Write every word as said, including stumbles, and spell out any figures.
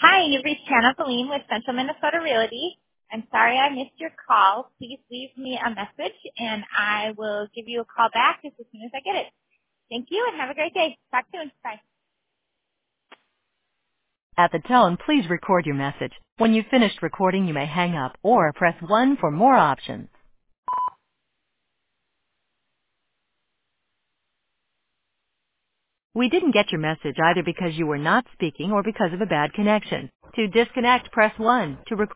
Hi, you've reached Hannah Boline with Central Minnesota Realty. I'm sorry I missed your call. Please leave me a message and I will give you a call back as soon as I get it. Thank you and have a great day. Talk soon. Bye. At the tone, please record your message. When you've finished recording, you may hang up or press one for more options. We didn't get your message either because you were not speaking or because of a bad connection. To disconnect, press one. To record